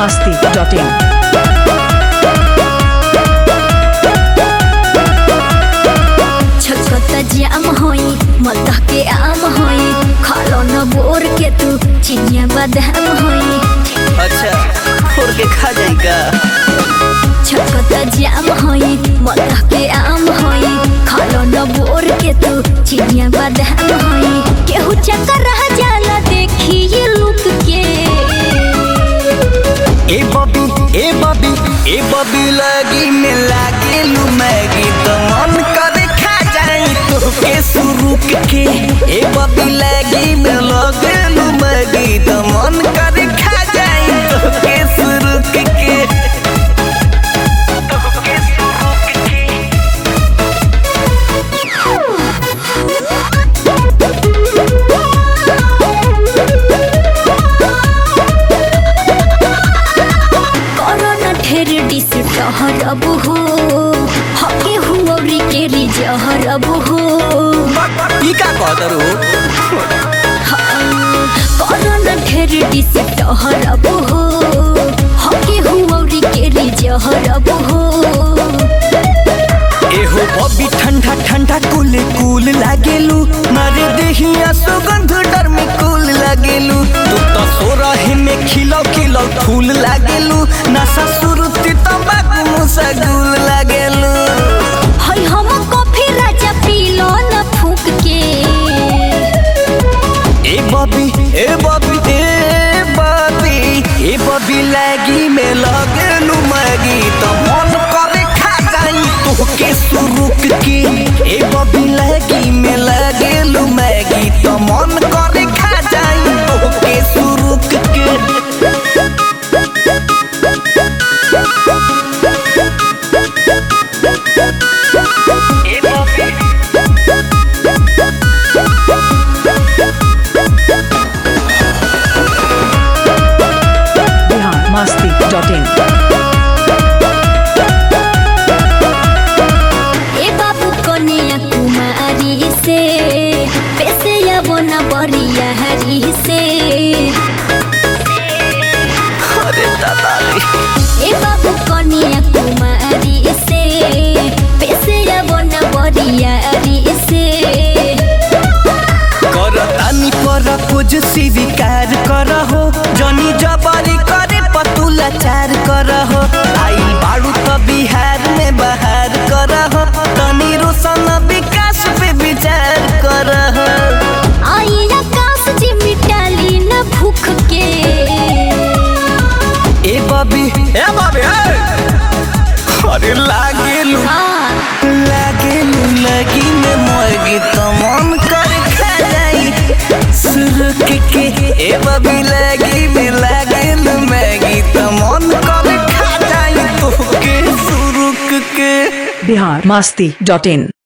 biharmasti.in छकता जाम होई मत के आम होई खालो न बोर के तू चिनिया बादाम होई। अच्छा फोड़ के खा जाएगा। छकता जाम होई मत के आम होई खालो न बोर के तू चिनिया बादाम होई। केहू चक्कर रह जाला देखी ये लुक के। ए बबी लगी में लागे लू मैगी तो मन करे खा जाए तो के शुरू के। ए बबी लगी में लगे लू मैगी तो मन करे खा जाए तो के शुरू के। जहरब हो हके हुऔरी के री जहरब हो ई का कहतर हो कोरोना ढेर डिस टहरब हो हके हुऔरी के री जहरब हो। एहो बबी ठंडा ठंडा कूल कूल लागेलू मारे देहिया सुगंध डर में कूल लागेलू। तू तो सोरहे में खिलौ खिलौ फूल लागेलू नशा सुरती तंबाकू मुसगुल लागेलू। हई हम कॉफी राजा पीलो न फूक के। ए बबी लागी में लगेलू मैगी तो मन करे खा जाई तो के शुरू के। ए बबी लागी में लगेलू मैगी तो मन करे खा जाई तो के शुरू के। biharmasti.in ए बाबू कन्या कुमारी से पैसे या बना बरिया हरी से। अरे दादा ए बाबू कन्या कुमारी से पैसे या बना बरिया हरी से। करतानी पर कुछ स्वीकार करहो जनी जबरी करे पतुला चार करहो। आई बाड़ू तो बिहार में बहार करहो तनी रोशन विकास पे विचार करहो। आई आकाश जी मिटाली न भूख के। ए बबी अरे लागेलू लगी में मोगी तो मन कर खा जाई शुरू के। ए बबी लगी में लागेलू मैगी तो मन कर खा जाई तो के शुरू के। biharmasti.in